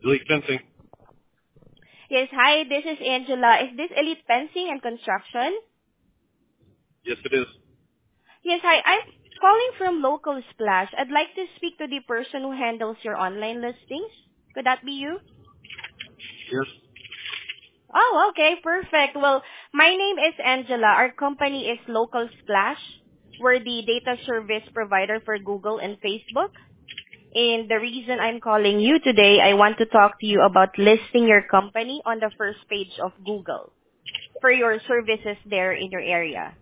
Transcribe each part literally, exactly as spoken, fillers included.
Elite fencing. Yes, hi, this is Angela. Is this Elite Fencing and Construction? Yes, it is. Yes, hi, I'm calling from Local Splash. I'd like to speak to the person who handles your online listings. Could that be you? Yes. Oh, okay, perfect. Well, my name is Angela. Our company is Local Splash. We're the data service provider for Google and Facebook. And the reason I'm calling you today, I want to talk to you about listing your company on the first page of Google for your services there in your area.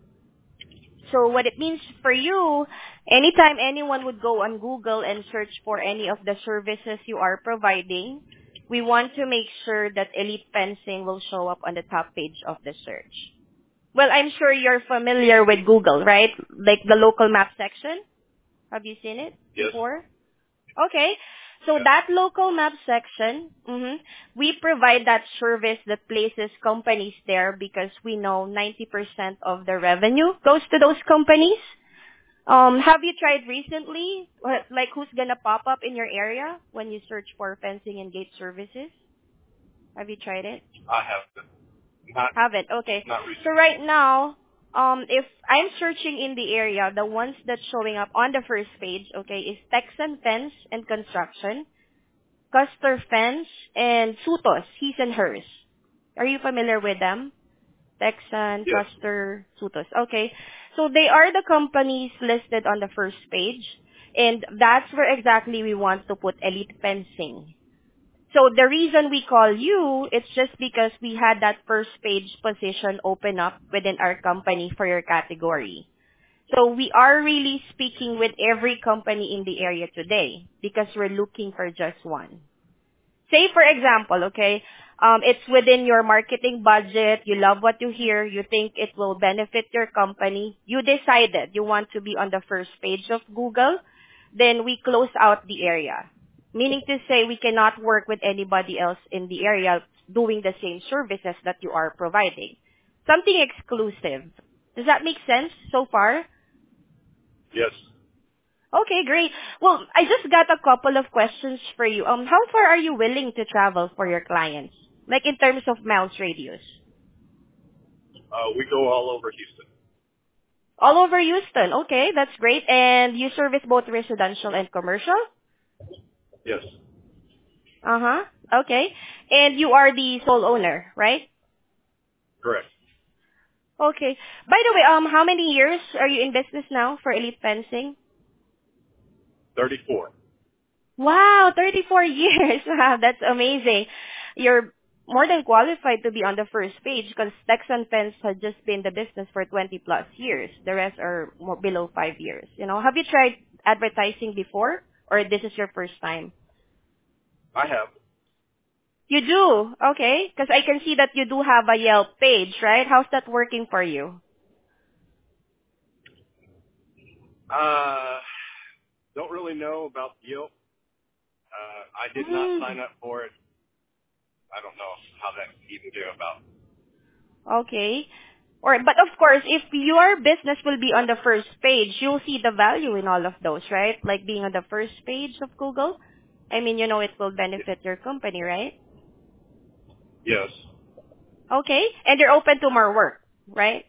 So what it means for you, anytime anyone would go on Google and search for any of the services you are providing, we want to make sure that Elite Fencing will show up on the top page of the search. Well, I'm sure you're familiar with Google, right? Like the local map section. Have you seen it Yes. before? Okay. So Yeah. that local map section, mhm, we provide that service that places companies there because we know ninety percent of the revenue goes to those companies. Um, have you tried recently, what- like who's gonna pop up in your area when you search for fencing and gate services? Have you tried it? I have. Not Have it. Okay. not So recent. right now, um, if I'm searching in the area, the ones that's showing up on the first page, okay, is Texan Fence and Construction, Custer Fence, and Sutos, his and hers. Are you familiar with them? Texan, Yes. Custer, Sutos. Okay. So they are the companies listed on the first page, and that's where exactly we want to put Elite Fencing. So the reason we call you, it's just because we had that first page position open up within our company for your category. So we are really speaking with every company in the area today because we're looking for just one. Say for example, okay, um, it's within your marketing budget, you love what you hear, you think it will benefit your company, you decided you want to be on the first page of Google, then we close out the area. Meaning to say we cannot work with anybody else in the area doing the same services that you are providing. Something exclusive. Does that make sense so far? Yes. Okay, great. Well, I just got a couple of questions for you. Um, how far are you willing to travel for your clients? Like in terms of miles radius? Uh, we go all over Houston. All over Houston. Okay, that's great. And you service both residential and commercial? Yes. Uh-huh. Okay. And you are the sole owner, right? Correct. Okay. By the way, um, how many years are you in business now for Elite Fencing? Thirty-four. Wow, thirty-four years. Wow, that's amazing. You're more than qualified to be on the first page because Texan Fence has just been in the business for twenty plus years. The rest are more below five years. You know, have you tried advertising before or this is your first time? I have. You do? Okay. Because I can see that you do have a Yelp page, right? How's that working for you? Uh, don't really know about Yelp. Uh, I did not Hmm. sign up for it. I don't know how that even came about. Okay. Or, but of course, if your business will be on the first page, you'll see the value in all of those, right? Like being on the first page of Google. I mean, you know it will Y- benefit your company, right? Yes. Okay. And you're open to more work, right?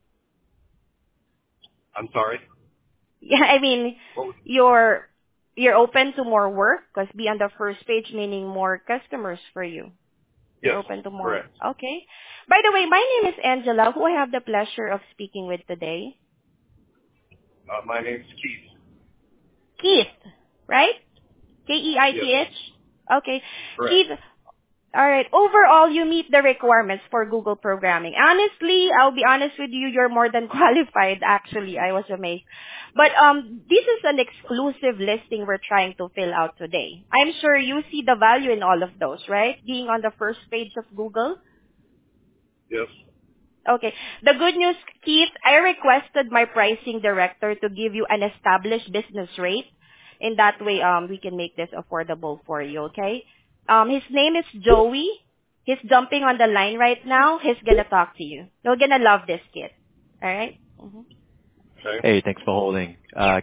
I'm sorry. Yeah, I mean, What was, you're, you're open to more work because be on the first page meaning more customers for you. You're yes. open to more. Correct. Okay. By the way, my name is Angela, who I have the pleasure of speaking with today. Uh, my name's Keith. Keith, right? Yes. K E I T H? Okay. Correct. Keith, alright. Overall, you meet the requirements for Google programming. Honestly, I'll be honest with you, you're more than qualified, actually. I was amazed. But um, this is an exclusive listing we're trying to fill out today. I'm sure you see the value in all of those, right? Being on the first page of Google. Yes. Okay. The good news, Keith, I requested my pricing director to give you an established business rate. In that way, um, we can make this affordable for you, okay? Um, his name is Joey. He's jumping on the line right now. He's gonna talk to you. You're gonna love this kid. Alright? Mm-hmm. Okay. Hey, thanks for holding. Uh,